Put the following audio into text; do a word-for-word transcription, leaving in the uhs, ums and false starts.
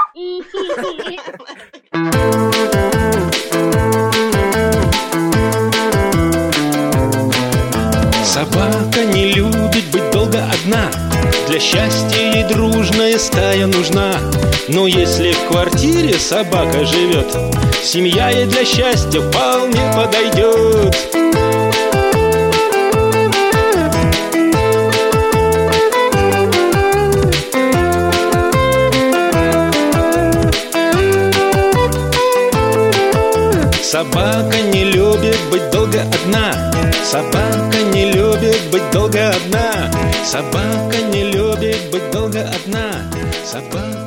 Собака не любит быть долго одна. Для счастья ей дружная стая нужна. Но если в квартире собака живет, семья ей для счастья вполне подойдет. Собака не любит быть долго одна. Собака не любит быть долго одна. Собака не любит быть долго одна. Собака